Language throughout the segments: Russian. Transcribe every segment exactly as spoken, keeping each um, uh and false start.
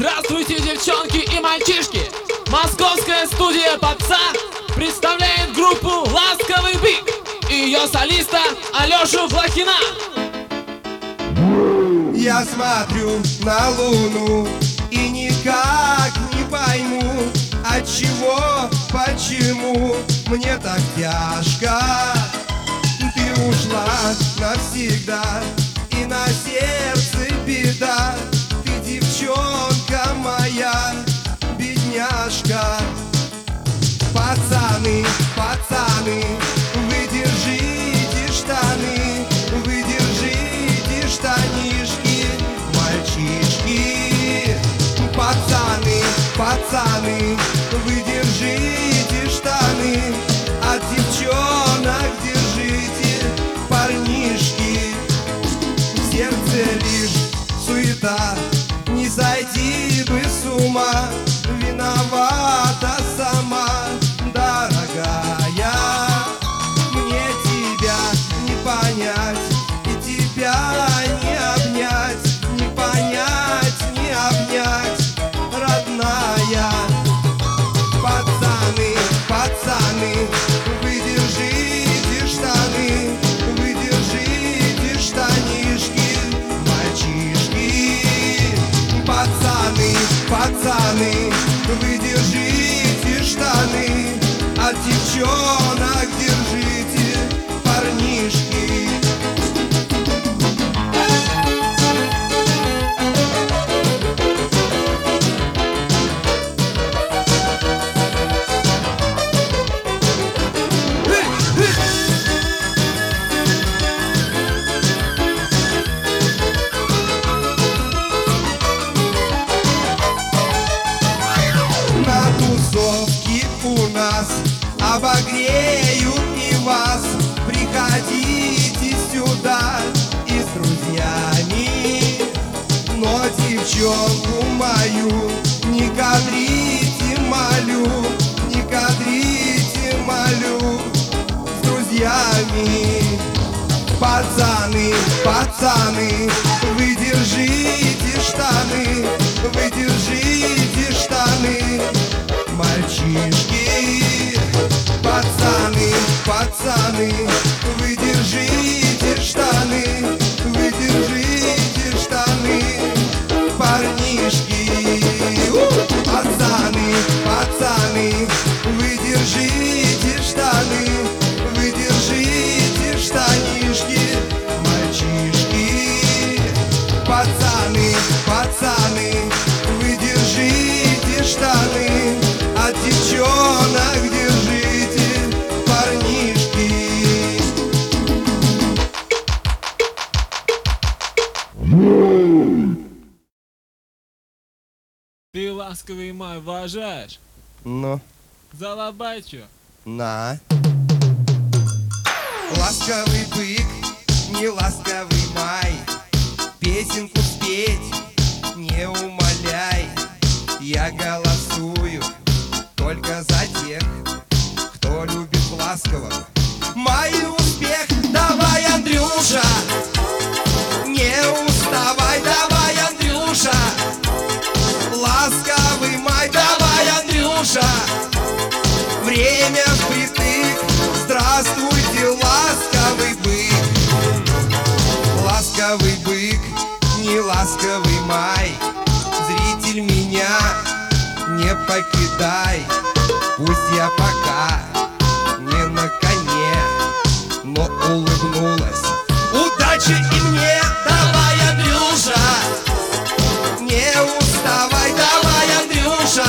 Здравствуйте, девчонки и мальчишки! Московская студия попса представляет группу «Ласковый бык» и ее солиста Алешу Блохина. Я смотрю на луну и никак не пойму, отчего, почему мне так тяжко. Ты ушла навсегда, и на сердце беда. Ты девчонка моя, бедняжка. Пацаны, пацаны, вы держите штаны, вы держите штанишки, мальчишки. Пацаны, пацаны, вы держите штаны, от девчонок держите парнишки. В сердце лишь суета, не сойти бы с ума, виновата сама, дорогая. Мне тебя не понять и тебя не обнять, не понять, не обнять, родная. Пацаны, пацаны, вы держите штаны, вы держите штанишки, мальчишки. Пацаны, пацаны, вы держите штаны, от девчонок держите парнишки. Обогреют и вас, приходите сюда и с друзьями. Но девчонку мою не кадрите, молю, не кадрите, молю, с друзьями. Пацаны, пацаны, вы держите штаны, вы держите штаны, мальчишки. Пацаны, пацаны, вы держите штаны, вы держите штаны, парнишки. Пацаны, пацаны, вы держите штаны, вы держите штанишки, мальчишки. Пацаны, пацаны, вы держите штаны, от девчонок держите парнишки. Ты ласковый май уважаешь? Ну, Залабайчу. на. Ласковый бык, не ласковый май, песенку спеть не умоляй. Я голосую только за тех, кто любит ласкового. Мой успех, давай, Андрюша, не уставай, давай, Андрюша. Ласковый май, давай, Андрюша, время впритык. Здравствуйте, ласковый бык. Ласковый бык, не ласковый май, зритель меня не покидай. Пусть я пока не на коне, но улыбнулась удача и мне. Давай, Андрюша, не уставай, давай, Андрюша.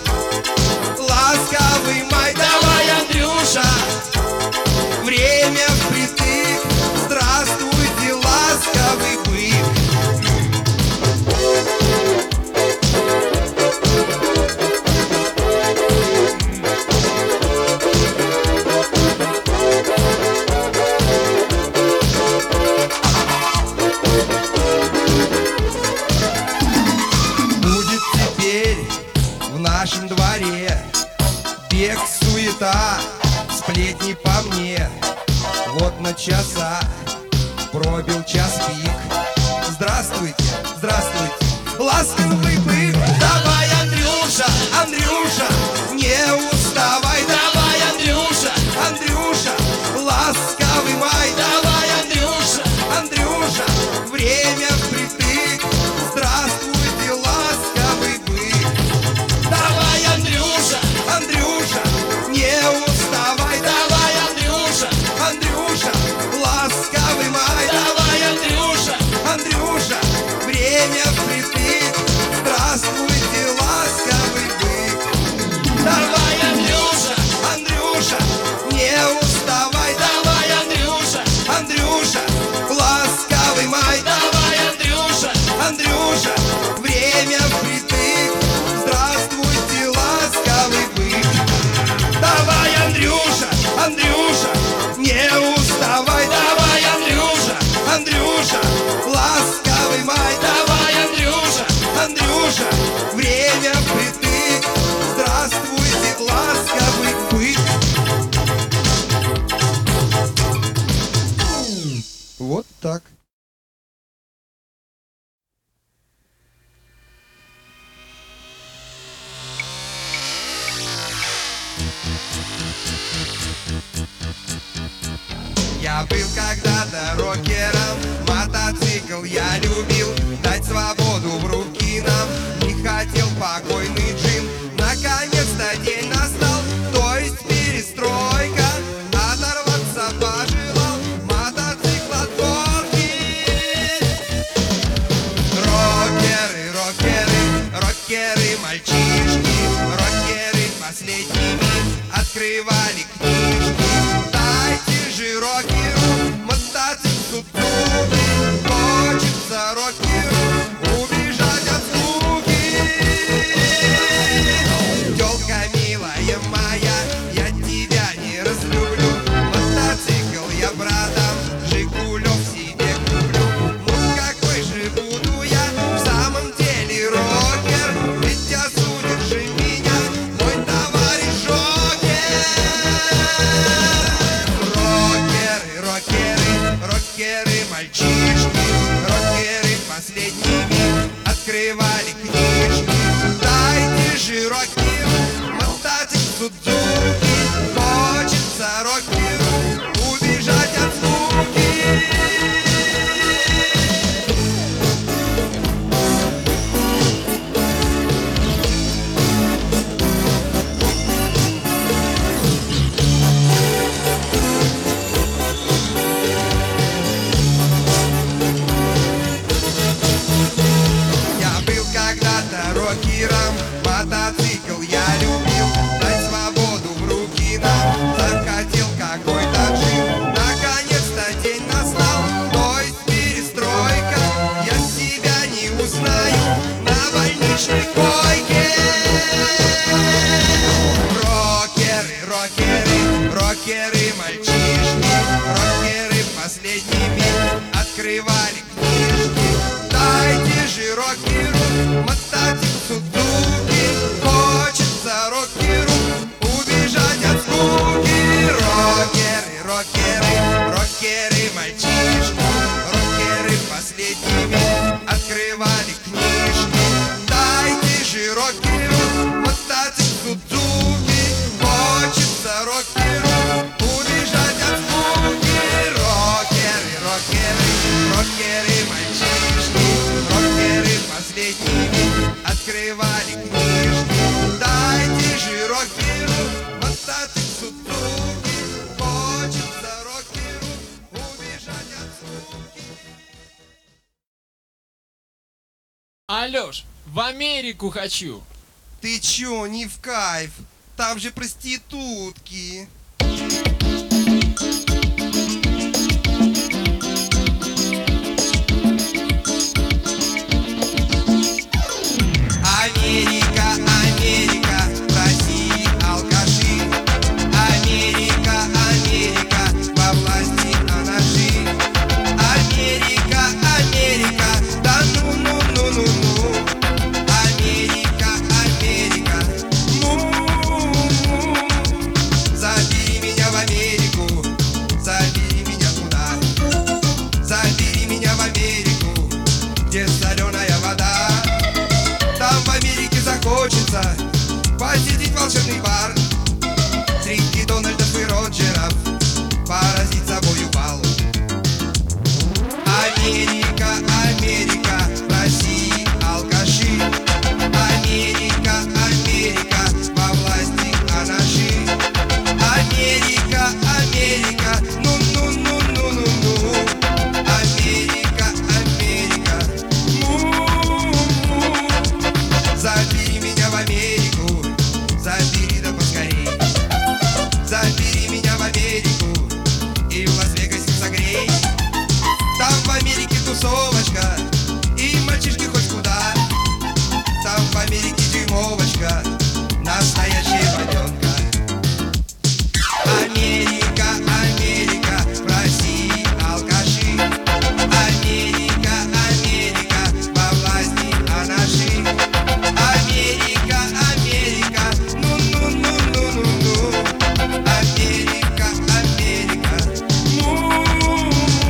Ласковый май, давай, Андрюша, время впритык. Здравствуйте, ласковый бык. Будет теперь в нашем дворе бег, суета, сплетни по мне. Вот на часах пробил час пик. Здравствуйте, здравствуйте, ласковый бык. Андрюша, не уставай. Давай, Андрюша, Андрюша, ласковый май. давай, Андрюша, Андрюша, время впритык. Здравствуйте, ласковый бык. давай, Андрюша, Андрюша, не уставай. давай, Андрюша, Андрюша, ласковый май. давай, Андрюша, Андрюша, время впритык. Здравствуйте, ласковый бык. давай, Андрюша, Андрюша, не уставай. давай, Андрюша, Андрюша, ласковый май. давай, Андрюша, Андрюша, время впритык. Здравствуйте, ласковый бык. Давай, Андрюша, Андрюша, не уставай. давай, Андрюша, Андрюша, ласковый май. давай, Андрюша, Андрюша, время впритык. Здравствуйте, ласковый бык. Вот так. Я был когда-то рокером, мотоцикл я любил, дать свободу в руки нам не хотел покойный Джим. Наконец-то день настал, то есть перестройка, оторваться пожелал мотоцикл от горки. Рокеры, рокеры, рокеры, мальчишки, рокеры последними открывали книжки. Дайте же рокеру мотоцикл Судзуки, хочется рокеру убежать от скуки. Тёлка милая моя, я тебя не разлюблю, мотоцикл я братом Жигулёв себе куплю. Ну какой же буду я в самом деле рокер, ведь осудит же меня мой товарищ Жокер. Рокеры, рокеры, рокеры, мальчишки, рокеры последними открывали книжки. Дайте же рокеру мотоцикл Судзуки, хочется рокеру убежать от скуки. Я был когда-то рокером, мотоцикл я любил, дать свободу в руки нам захотел какой-то Джим. Наконец-то день настал, то есть перестройка, я себя не узнаю на больничной койке. Рокеры, рокеры, рокеры, мальчишки, рокеры последними открывали книжки. Дайте же рокеру мотоцикл Судзуки, хочется рокеру убежать от скуки. Рокеры, рокеры, рокеры, мальчишки, рокеры последними открывали книжки. Дайте же рокеру мотоцикл Судзуки, хочется рокеру убежать от скуки. Рокеры, рокеры, рокеры, мальчишки, рокеры последними открывали книжки. Дайте же рокеру мотоцикл Судзуки, хочется рокеру убежать от скуки. Алёш, в Америку хочу. Ты чё, не в кайф? Там же проститутки. Америка, Америка, в России алкаши. Америка, Америка, во власти анаши. Америка, Америка, да ну ну ну ну ну. Америка, Америка, ну, ну, ну. Забей посетить волшебный бар среди Дональдов и Роджеров, поразить собою бал. Америка, Америка, в России алкаши. Америка, Америка, во власти анаши. Америка, Америка, ну-ну-ну-ну-ну-ну. Америка, Америка, му-му. Забери меня в Америку, забери да поскорей. Забери меня в Америку и в Лас-Вегасе согрей. Там в Америке тусовочка, и мальчишки хоть куда. Там в Америке дюймовочка, настоящая воденка. Америка, Америка, в России алкаши. Америка, Америка, во власти анаши. Америка, Америка, ну-ну-ну-ну-ну-ну. Америка, Америка, му-му.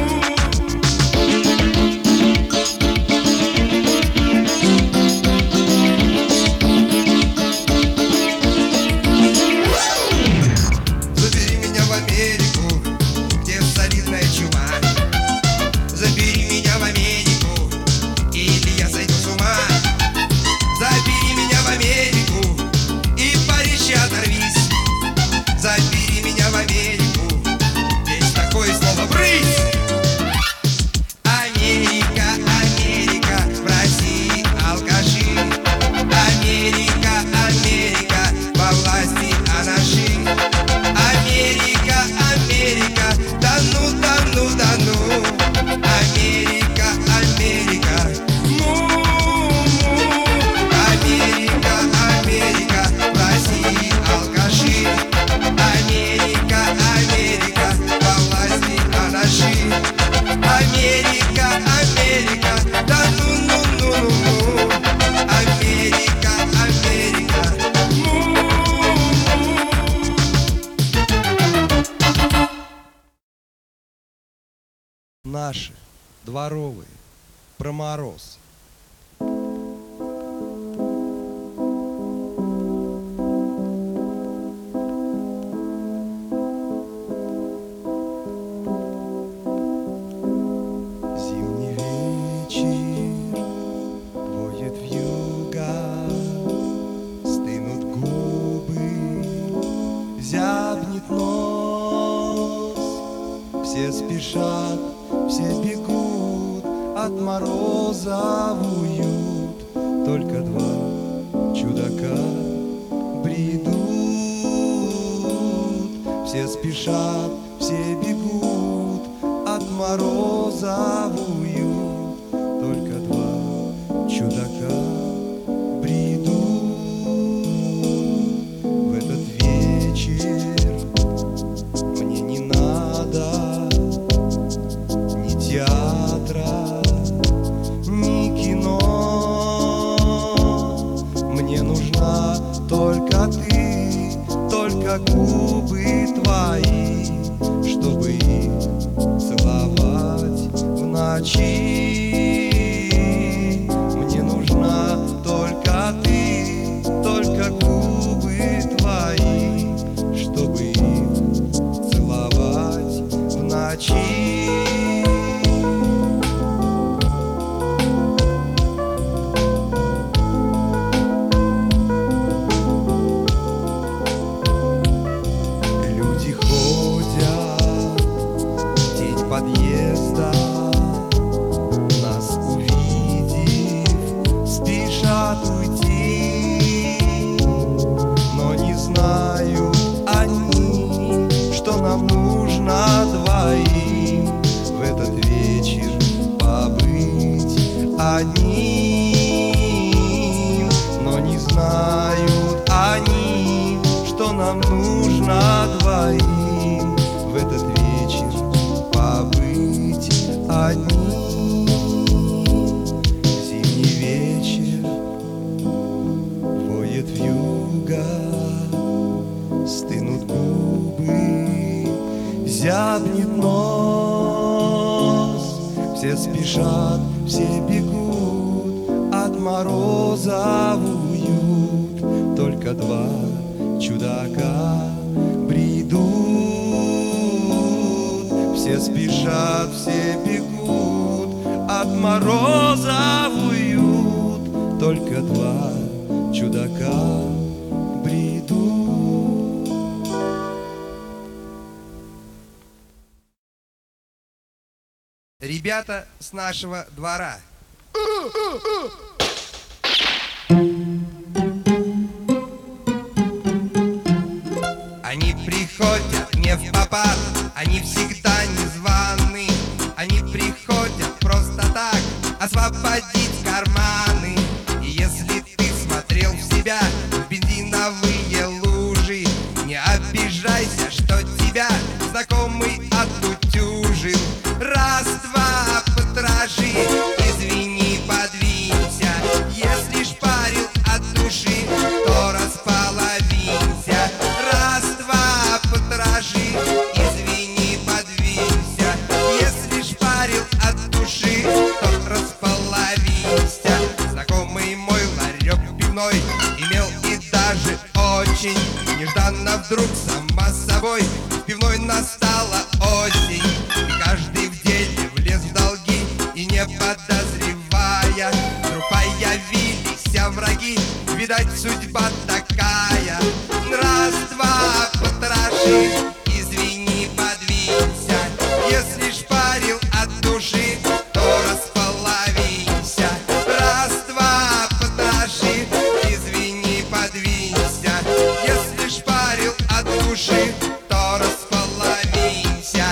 Забери меня в Америку, где солидная чума. Забери меня в Америку, или я сойду с ума. Забери меня в Америку и Париж оторвись. Забери меня в Америку, есть такое слово «брысь». Америка, Америка, в России алкаши. Америка, Америка, во власти анаши. Америка, Америка, да ну, да ну, да ну. Америка, Америка, му-му. Америка, Америка, в России алкаши. Америка, Америка, во власти анаши. Америка, Америка, да ну, ну, ну, ну, ну. Америка, Америка, му-му. Наши дворовые про мороз. Зимний вечер воет вьюга, стынут губы, зябнет нос. Все спешат, все бегут от мороза в уют. Только два чудака бредут. Все спешат, все бегут от мороза в уют. Только два чудака бредут. В этот вечер мне не надо ни театра, ни кино. Мне нужна только ты, только губы твои, чтобы их целовать в ночи. Мне нужна только ты, только губы твои, чтобы их целовать в ночи. Люди ходят в тень подъезда, нас увидев, спешат уйти. Но не знают они, что нам нужно двоим в этот вечер побыть одним. Но не знают они, что нам нужно двоим в этот вечер побыть одним. Зимний вечер воет вьюга, стынут губы, зябнет нос. Все спешат, все бегут от мороза в уют. Только только два чудака бредут. Все спешат, все бегут от мороза в уют. Только два чудака бредут. Ребята с нашего двора. Они приходят не в попад, они всегда незваны. Они приходят просто так, освободить карманы. И если ты смотрел в себя в бензиновые лужи, не обижайся, что тебя знакомый отутюжил. Раз-два потроши, извини, подвинься. Если шпарил от души, то располовинься. Раз-два потроши, извини, подвинься. Если шпарил от души, то располовинься. Знакомый мой ларек пивной имел и даже очень нежданно вдруг сама собой в пивной настала осень. И каждый в деле влез в долги, и не подозревая, вдруг появились враги. Видать, судьба такая. Раз-два потроши, извини, подвинься. Если шпарил от души, то располовинься. Раз-два потроши, извини, подвинься. Если шпарил от души, то располовинься.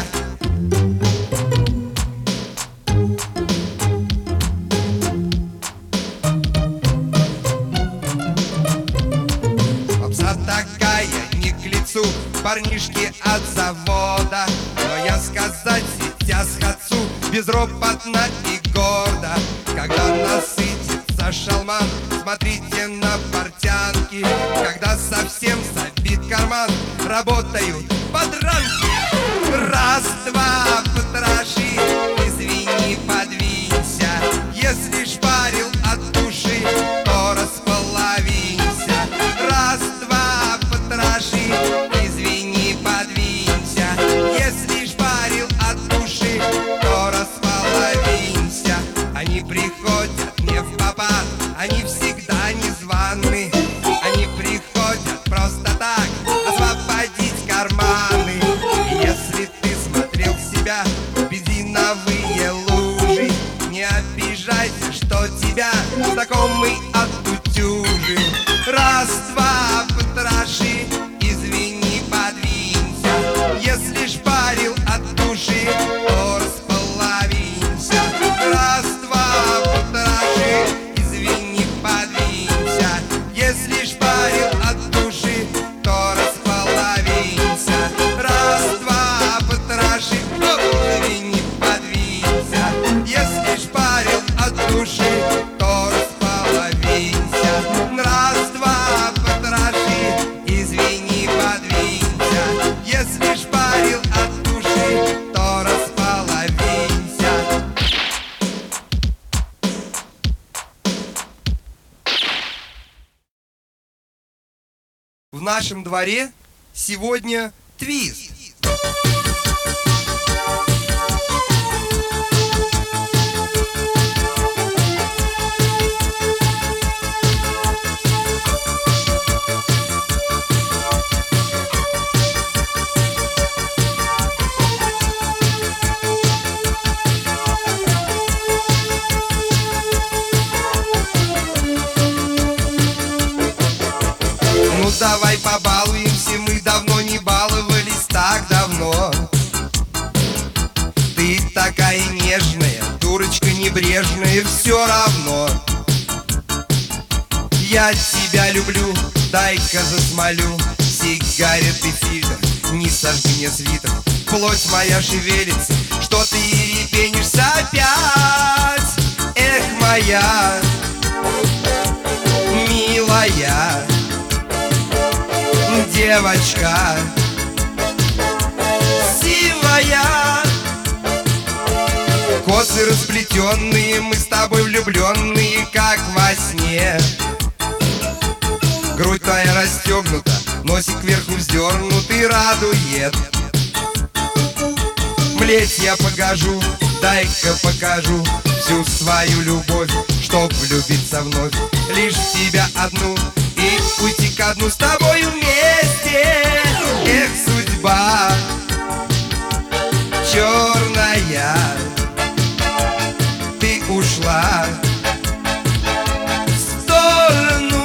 Попса такая не к лицу, парнишки от завода. Но я сказать сейчас хочу безропотно и гордо. Когда насытится шалман, смотрите на портянки. Когда совсем забит карман, работают подранки. Раз-два потроши, извини, подвинься. Если шпарил от души, то располовинься. Раз-два потроши, извини, подвинься. Если шпарил от души, то располовинься. Они приходят не в попад, они всегда незваны. Они приходят просто так, освободить карманы. И если ты смотрел себя в бензиновые лужи, не обижайся, что тебя знакомый отутюжил. Раз-два потроши, извини, подвинься. Если шпарил от души, то располовинься. Раз-два потроши, извини, подвинься. Если шпарил от души, то располовинься. Раз-два потроши, извини, подвинься. Если шпарил от души, то располовинься. Раз-два потроши, извини, подвинься. Если шпарил от души, то располовинься. В нашем дворе сегодня твист. Ну давай побалуемся, мы давно не баловались, так давно. Ты такая нежная, дурочка небрежная, все равно. Я тебя люблю, дай-ка засмолю. Сигареты, фильтр, не сожги мне свитер. Плоть моя шевелится, что ты ерепенишься опять. Эх, моя милая девочка сивая. Косы расплетенные, мы с тобой влюбленные, как во сне. Грудь твоя расстегнута, носик кверху вздернут и радует. Млеть я покажу, дай-ка покажу всю свою любовь, чтоб влюбиться вновь лишь в тебя одну и уйти ко дну с тобой вместе. Эх, судьба черная, ты ушла в сторону.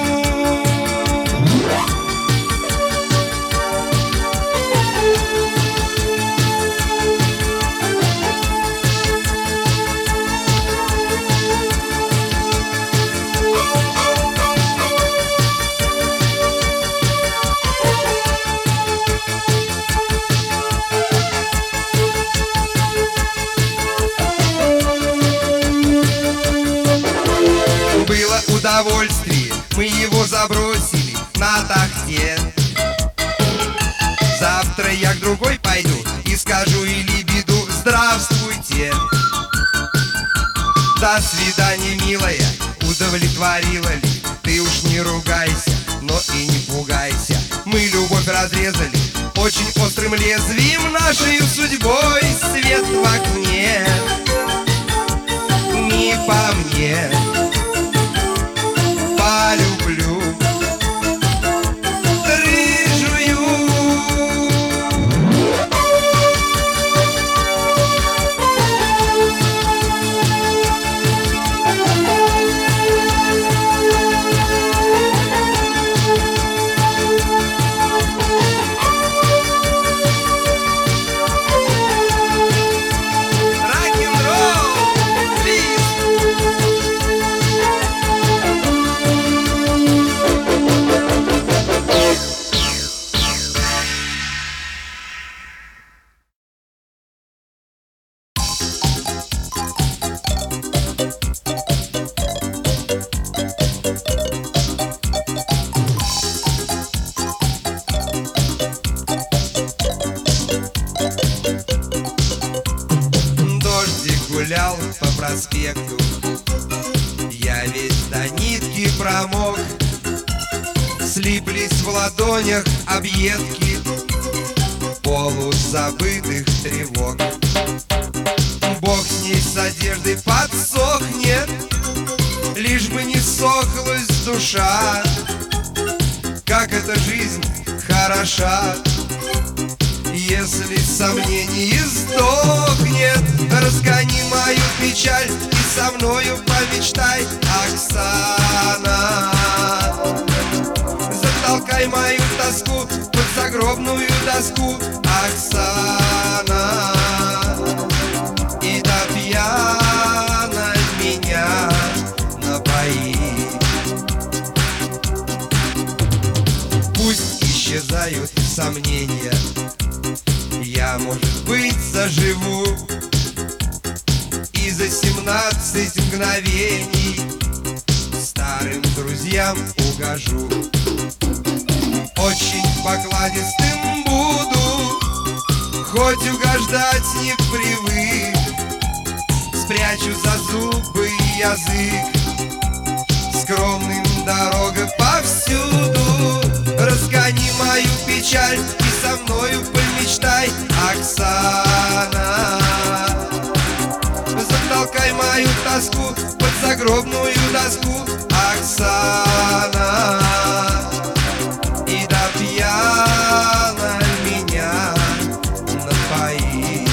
Было удовольствие, мы его забросили на тахте. Завтра я к другой пойду и скажу или беду: здравствуйте. До свидания, милая, удовлетворила ли? Ты уж не ругайся, но и не пугайся. Мы любовь разрезали очень острым лезвием, нашей судьбой свет в окне. Не по мне, полюблю рыжую. Рок-н-ролл, твист. Дождик гулял по проспекту, я весь до нитки промок. Слиплись в ладонях объедки полузабытых тревог. Бог с ней с одеждой подсохнет, лишь бы не сохлась душа. Как эта жизнь хороша, если сомнение сдохнет. Разгони мою печаль и со мною помечтай, Оксана. Затолкай мою тоску под загробную доску, Оксана. И до пьяна меня напои. Пусть исчезают сомнения, я, может быть, заживу и за семнадцать мгновений старым друзьям угожу. Очень покладистым буду, хоть угождать не привык. Спрячу за зубы язык, скромным дорога повсюду. Разгони мою печаль и со мною помечтай, Оксана. Затолкай мою тоску под загробную доску, Оксана. И до пьяна меня напои.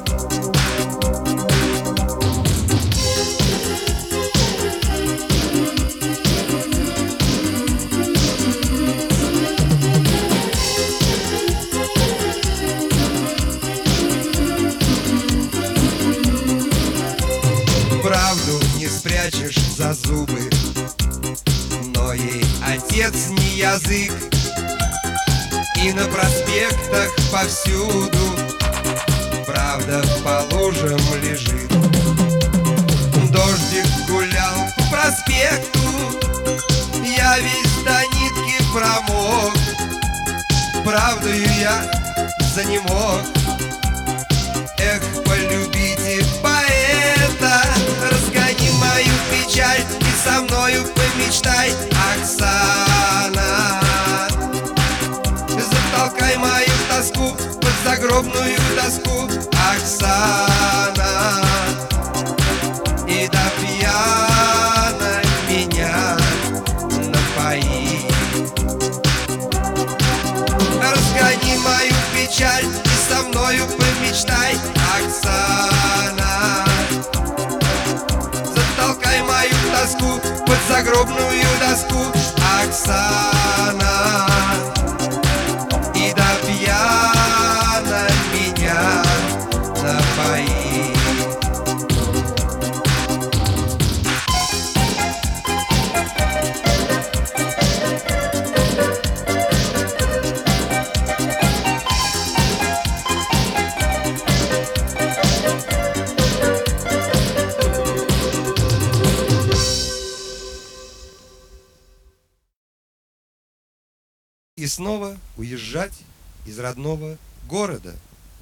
Правду не спрячешь за зубы, но ей отец не язык. И на проспектах повсюду правда по лужам лежит. Дождик гулял по проспекту, я весь до нитки промок. Правдою я занемог. Эх, полюбите поэта, разгони мою печаль и со мною помечтай, Оксана. напои. Разгони мою печаль и со мною помечтай, Оксана. Затолкай мою тоску под загробную доску, Оксана. И до пьяна меня напои. И снова уезжать из родного города.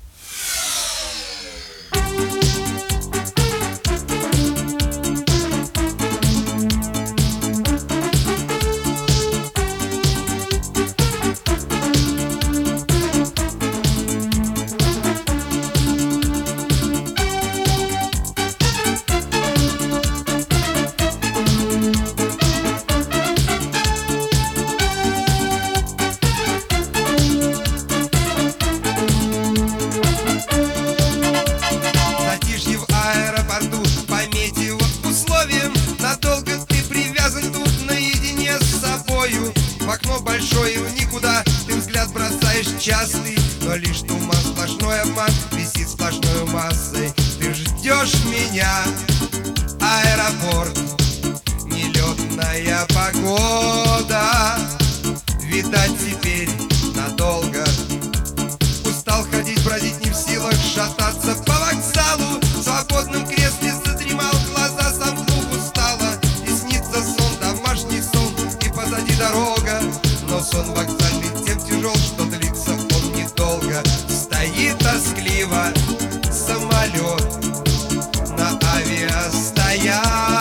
В окно большое в никуда ты взгляд бросаешь частый, но лишь туман, сплошной обман висит сплошной массой. Ты ждешь меня, аэропорт, нелетная погода. Видать, теперь надолго. Устал ходить, бродить не в силах, шататься по вокзалу. В свободном кресле задремал, глаза сомкнув устало. И снится сон, домашний сон, и позади дорога. Но сон вокзальный тем тяжел, что длится он недолго. Стоит тоскливо самолет на авиастоянке,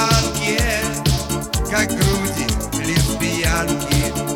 как груди лесбиянки.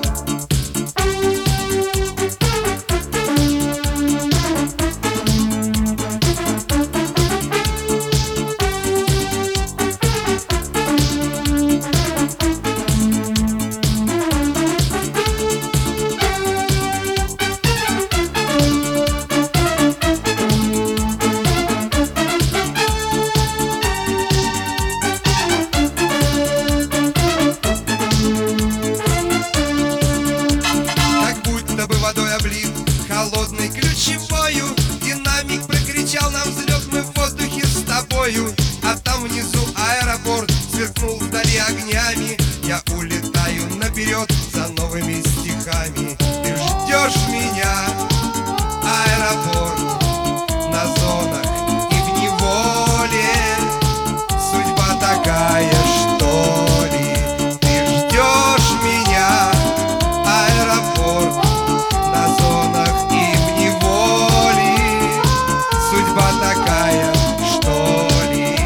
Холодной ключевою динамик прокричал нам взлет, мы в воздухе с тобою. А там внизу аэропорт сверкнул вдали огнями. Я улетаю наперед за новыми стихами. Ты ждешь меня, аэропорт, на зонах и в неволе. Судьба такая, что ли? Ты ждешь меня, аэропорт, на зонах и в неволе. Судьба такая, что ли?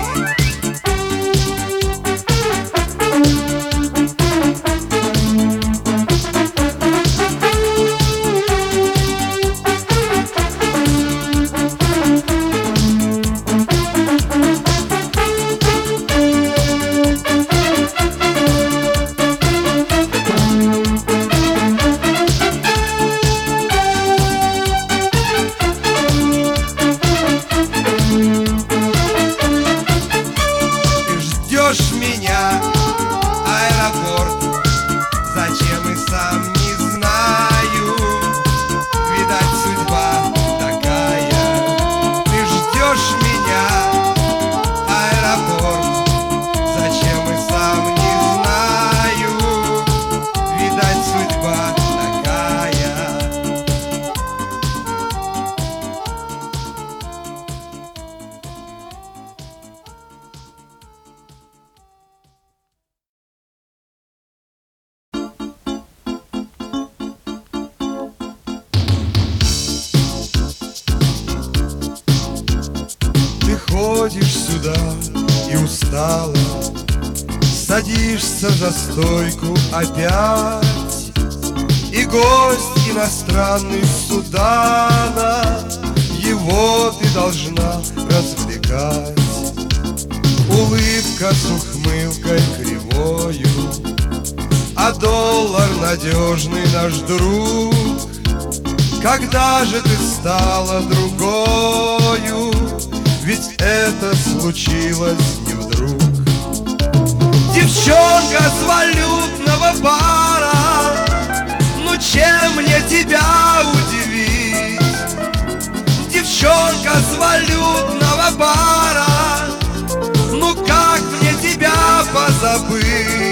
Ждешь меня, аэропорт, зачем и сам не знаю. Видать, судьба такая. Ты ждешь меня, аэропорт, зачем и сам не знаю. Видать, судьба такая. Ты ходишь сюда и устала, садишься за стойку опять. И гость иностранный с Судана, его ты должна развлекать. Улыбка с ухмылкой кривою, а доллар надежный наш друг. Когда же ты стала другою? Ведь это случилось не вдруг. Девчонка с валютного бара, ну чем мне тебя удивить? Девчонка с валютного бара, ну как мне тебя позабыть?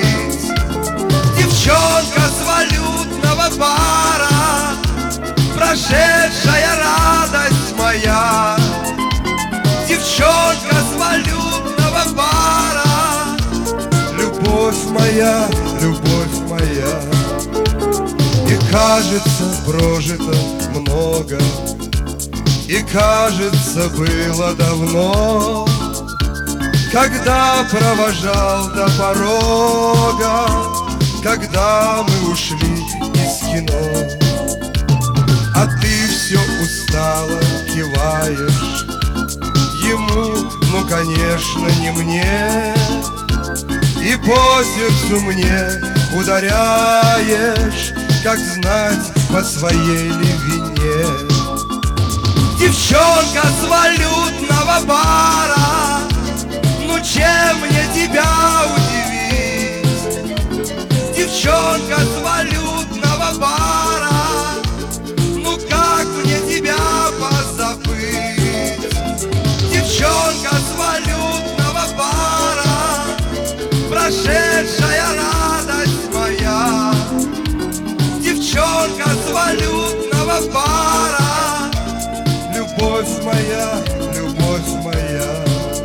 Девчонка с валютного бара, прошедшая радость моя. Девчонка с валютного бара, любовь моя, любовь моя. И кажется, прожито много, и кажется, было давно, когда провожал до порога, когда мы ушли из кино. А ты все устало киваешь ему, ну конечно не мне, и по сердцу мне ударяешь, как знать по своей ли вине. Девчонка с валютного бара, ну чем мне тебя удивить? Девчонка с валютного бара, ну как мне тебя позабыть? Девчонка с валютного бара, прошедшая радость моя. Девчонка с валютного бара, любовь моя, любовь моя.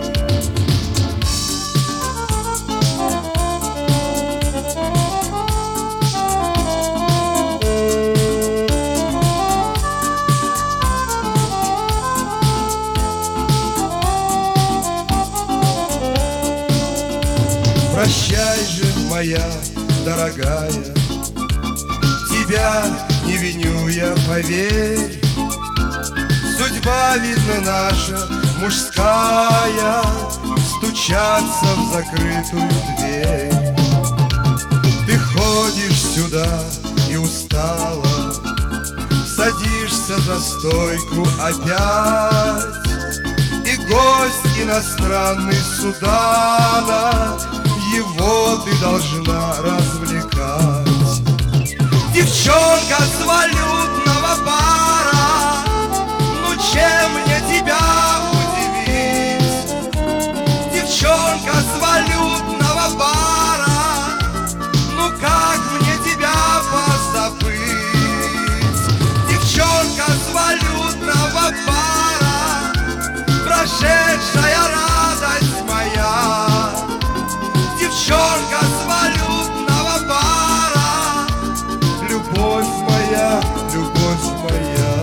Прощай же, моя дорогая, тебя не виню я, поверь. Судьба, видно, наша мужская, стучаться в закрытую дверь. Ты ходишь сюда и устала, садишься за стойку опять, и гость иностранный с Судана, его ты должна развлекать. Девчонка с валютного бара, ну чем мне тебя удивить? Девчонка с валютного бара, ну как мне тебя позабыть? Девчонка с валютного бара, прошедшая радость моя. Девчонка с валютного бара, любовь моя, любовь моя.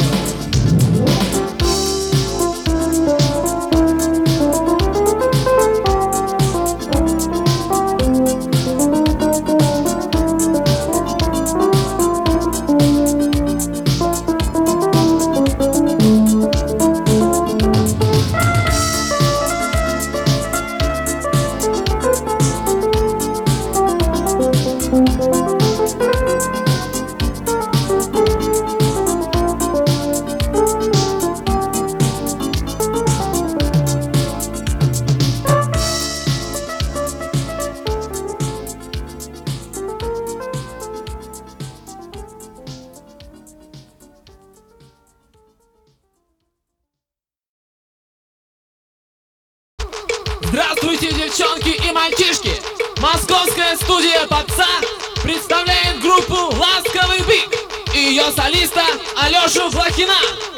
Здравствуйте, девчонки и мальчишки! Московская студия Попса представляет группу «Ласковый бык» и ее солиста Алешу Блохина.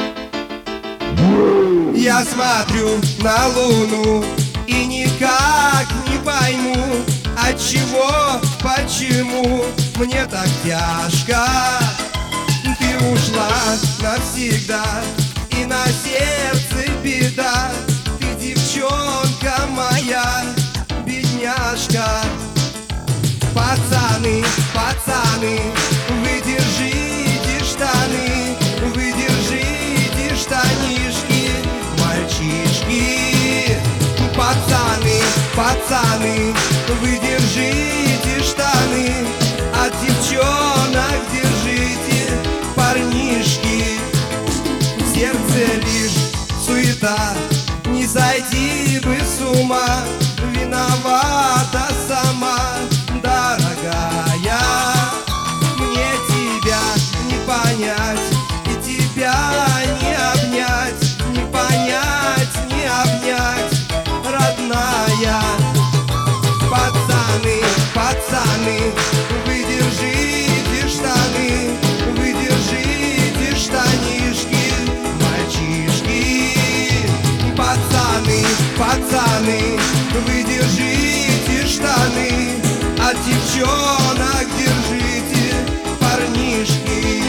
Я смотрю на луну и никак не пойму, отчего, почему мне так тяжко. Ты ушла навсегда, и на сердце беда. Ты девчонка моя, бедняжка. Пацаны, пацаны, вы держите штаны, вы держите штанишки, мальчишки. Пацаны, пацаны, вы держите штаны, а дома, виновата сама, дорогая. Мне тебя не понять и тебя не обнять, не понять, не обнять, родная. Пацаны, пацаны, вы держите штаны, вы держите штанишки, мальчишки. Пацаны, пацаны, вы держите штаны, от девчонок держите парнишки.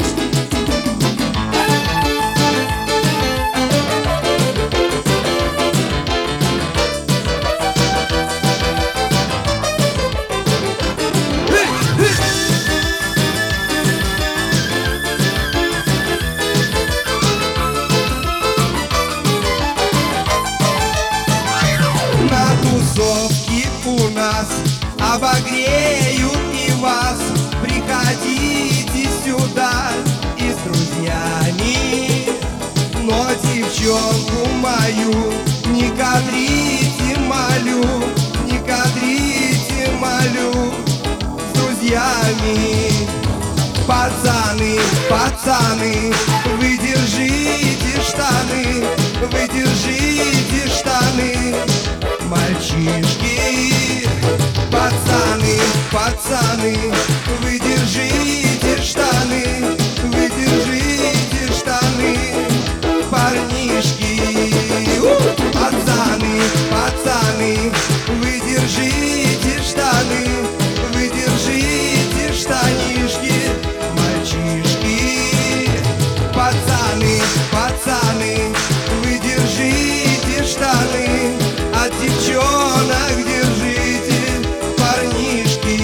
Тусовки у нас обогреют и вас. Приходите сюда и с друзьями, но девчонку мою не кадрите, молю, не кадрите, молю, с друзьями. Пацаны, пацаны, вы держите штаны, вы держите штаны, мальчишки. Пацаны, пацаны, вы держите штаны, вы держите штаны, парнишки. Пацаны, пацаны, вы держите штаны, вы держите штанишки, мальчишки. Пацаны, пацаны, вы держите штаны, от девчонок держите парнишки.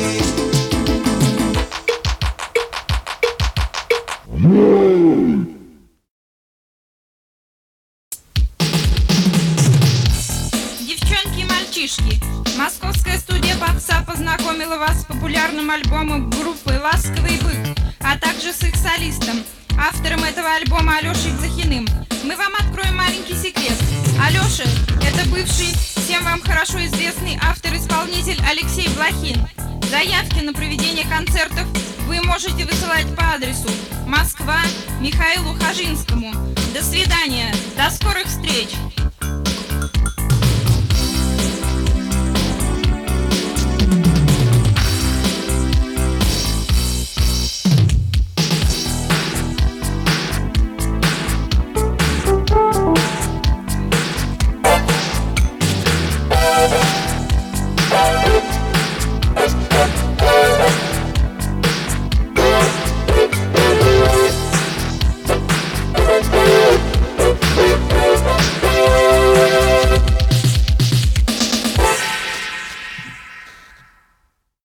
Девчонки и мальчишки, московская студия попса познакомила вас с популярным альбомом группы «Ласковый бык», а также с их солистом, автором этого альбома Алешей Блохиным. Мы вам откроем маленький секрет. Алеша – это бывший, всем вам хорошо известный автор-исполнитель Алексей Блохин. Заявки на проведение концертов вы можете высылать по адресу Москва, Михаилу Хажинскому. До свидания, до скорых встреч!